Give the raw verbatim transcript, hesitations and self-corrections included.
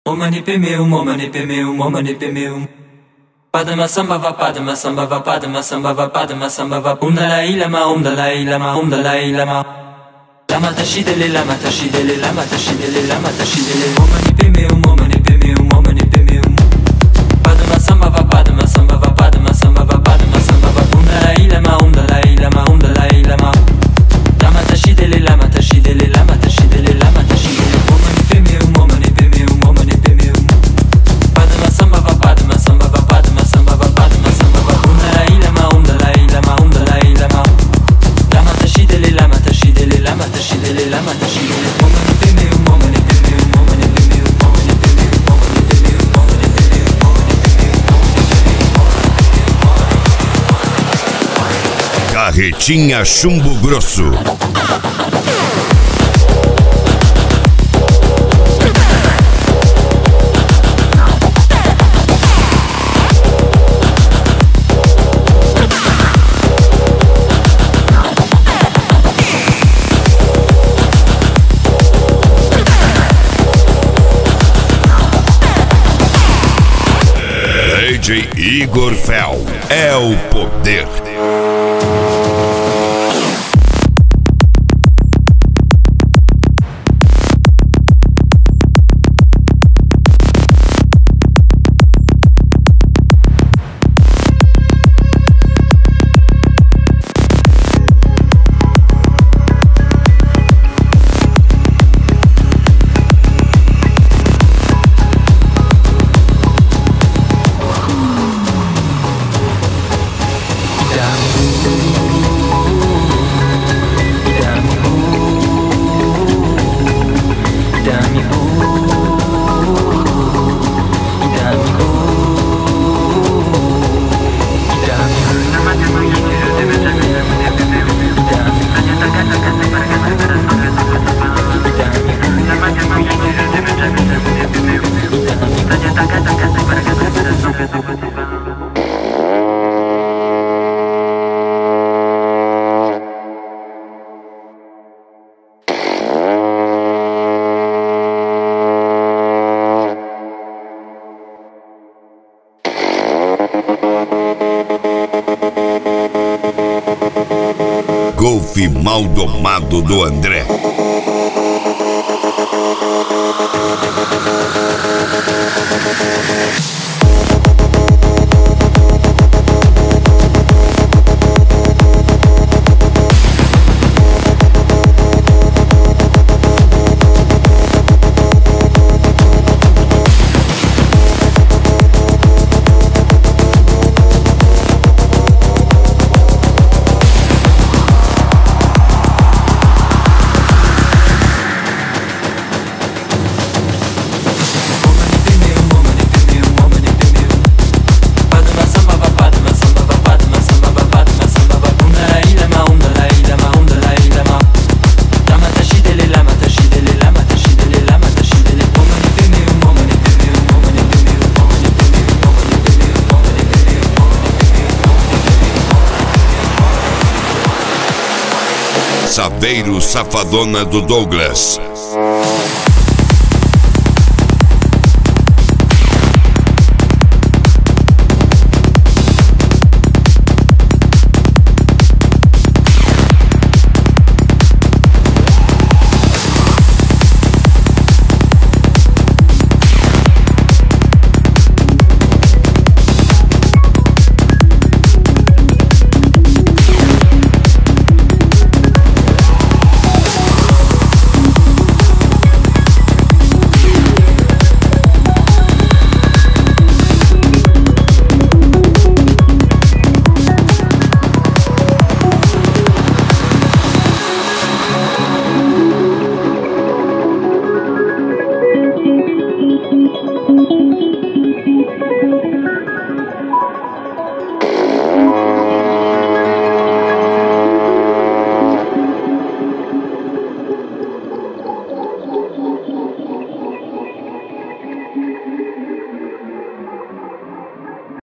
Omani pemeu, momani pemeu, momani pemeu. Padma samba va, padma samba va, padma samba va, padma samba va. Um dalai lama, um dalai lama, um dalai lama. Lama tashidele, lama tashidele, lama tashidele, lama tashidele. Momani pemeu, momani pemeu, momani pemeu. Padma samba va, padma samba va, padma samba va, padma samba va. Um dalai lama, um dalai lama, um dalai lama. Lama tashidele, lama tashidele, lama tashidele, lama tashidele. Momani pemeu, momani pemeu, momani pemeu. Padma samba va, padma samba va, padma samba va, padma samba va. Um dalai lama, um dalai lama, um dalai lama. Lama tashidele, lama tashidele, lama tashidele, lama tashidele. Momani pemeu, momani pemeu, momani pemeu, momani pemeu, momani pemeu, momani pemeu, momani pemeu. Carretinha Chumbo Grosso. D J Igor Fel é o poder. Golfe mal domado do André. Saveiro Safadona do Douglas.